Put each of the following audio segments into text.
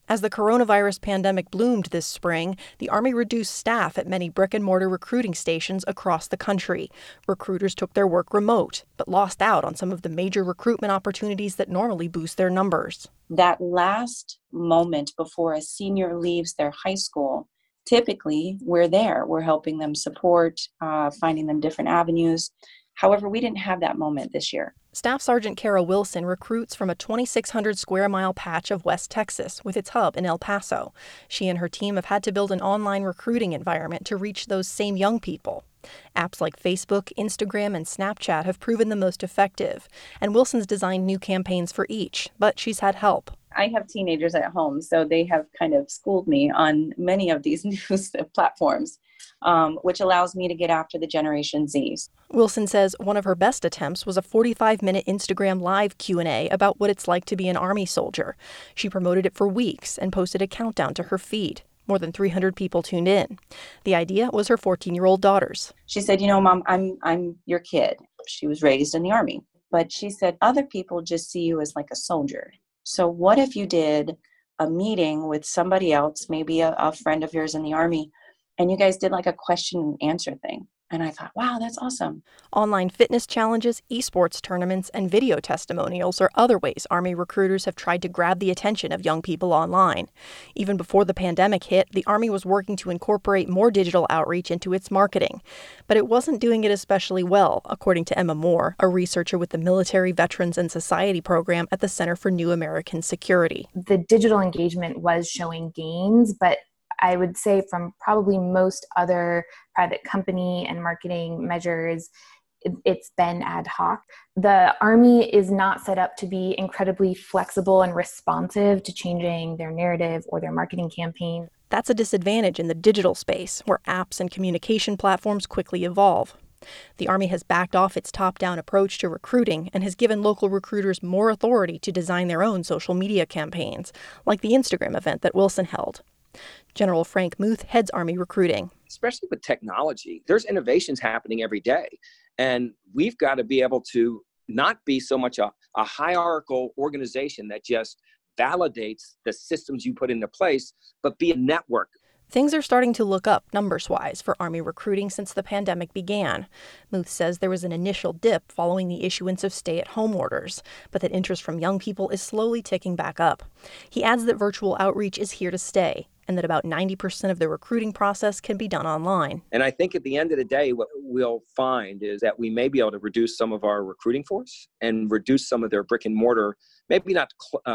As the coronavirus pandemic bloomed this spring, the Army reduced staff at many brick-and-mortar recruiting stations across the country. Recruiters took their work remote, but lost out on some of the major recruitment opportunities that normally boost their numbers. That last moment before a senior leaves their high school, typically we're there. We're helping them support, finding them different avenues. However, we didn't have that moment this year. Staff Sergeant Kara Wilson recruits from a 2,600 square mile patch of West Texas with its hub in El Paso. She and her team have had to build an online recruiting environment to reach those same young people. Apps like Facebook, Instagram, and Snapchat have proven the most effective, and Wilson's designed new campaigns for each, but she's had help. I have teenagers at home, so they have kind of schooled me on many of these news platforms, which allows me to get after the Generation Zs. Wilson says one of her best attempts was a 45-minute Instagram Live Q&A about what it's like to be an Army soldier. She promoted it for weeks and posted a countdown to her feed. More than 300 people tuned in. The idea was her 14-year-old daughter's. She said, Mom, I'm your kid. She was raised in the Army. But she said, other people just see you as like a soldier. So what if you did a meeting with somebody else, maybe a friend of yours in the Army, and you guys did like a question and answer thing? And I thought, wow, that's awesome. Online fitness challenges, esports tournaments, and video testimonials are other ways Army recruiters have tried to grab the attention of young people online. Even before the pandemic hit, the Army was working to incorporate more digital outreach into its marketing. But it wasn't doing it especially well, according to Emma Moore, a researcher with the Military Veterans and Society program at the Center for New American Security. The digital engagement was showing gains, but I would say from probably most other private company and marketing measures, it's been ad hoc. The Army is not set up to be incredibly flexible and responsive to changing their narrative or their marketing campaign. That's a disadvantage in the digital space, where apps and communication platforms quickly evolve. The Army has backed off its top-down approach to recruiting and has given local recruiters more authority to design their own social media campaigns, like the Instagram event that Wilson held. General Frank Muth heads Army recruiting. Especially with technology, there's innovations happening every day. And we've got to be able to not be so much a hierarchical organization that just validates the systems you put into place, but be a network. Things are starting to look up numbers-wise for Army recruiting since the pandemic began. Muth says there was an initial dip following the issuance of stay-at-home orders, but that interest from young people is slowly ticking back up. He adds that virtual outreach is here to stay, and that about 90% of the recruiting process can be done online. And I think at the end of the day, what we'll find is that we may be able to reduce some of our recruiting force and reduce some of their brick and mortar, maybe not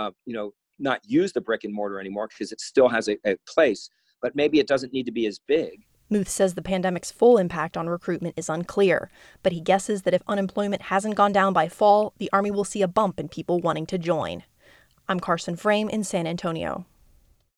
use the brick and mortar anymore because it still has a place, but maybe it doesn't need to be as big. Muth says the pandemic's full impact on recruitment is unclear, but he guesses that if unemployment hasn't gone down by fall, the Army will see a bump in people wanting to join. I'm Carson Frame in San Antonio.